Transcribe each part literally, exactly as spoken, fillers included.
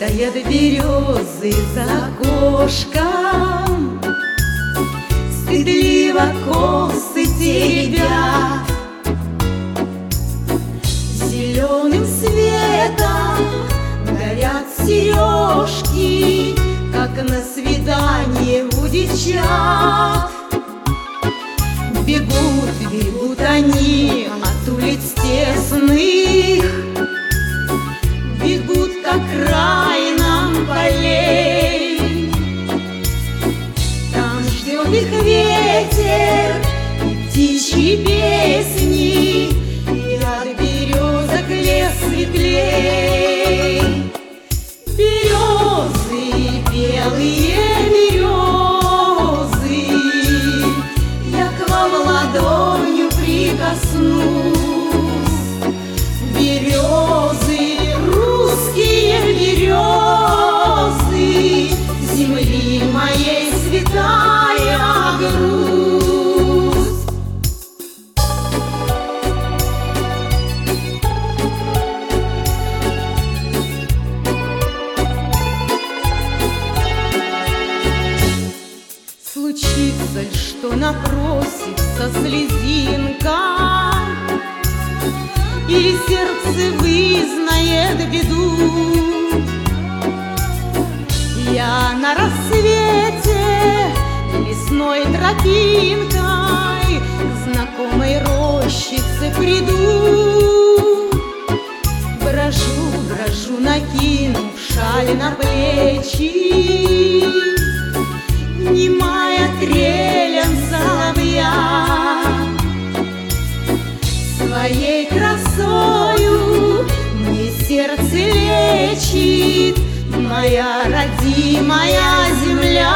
Стоят березы за окошком, стыдливо косы теребят. Зеленым светом горят сережки, как на свидание у девчат. Бегут, бегут они от улиц тесных, бегут к окраинам полей. Там ждет их ветер и птичьи песни, и от березок лес светлей. Березы, белые березы, я к вам ладонью прикоснусь. Березы, русские березы, земли моей святая грусть. Случится ль, что напросится слезинка, или сердце вызнает беду? Я на рассвете лесной тропинкой к знакомой рощице приду. Брожу, брожу, накинув шаль на плечи, немая трелем соловья. Своей красою мне сердце лечит моя родимая земля.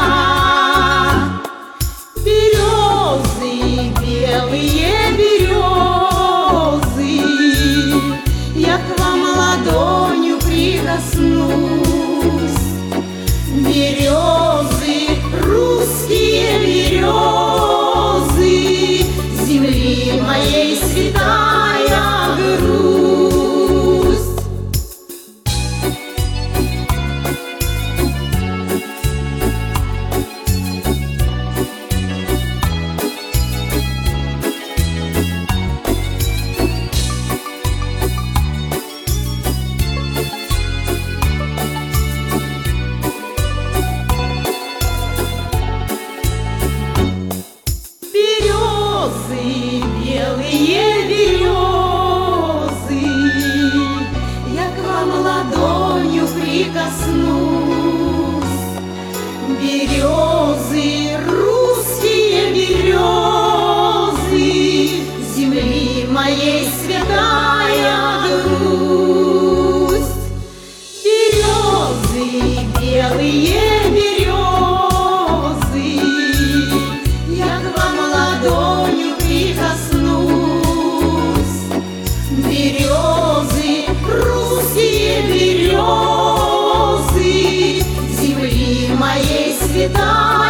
Березы, белые березы, я к вам ладонью прикоснусь. Березы, русские березы, земли моей святая грусть. Белые березы, я к вам ладонью прикоснусь. Березы, русские березы, земли моей святая грусть. Березы, белые березы, я к вам ладонью прикоснусь. Березы, русские березы, земли моей святая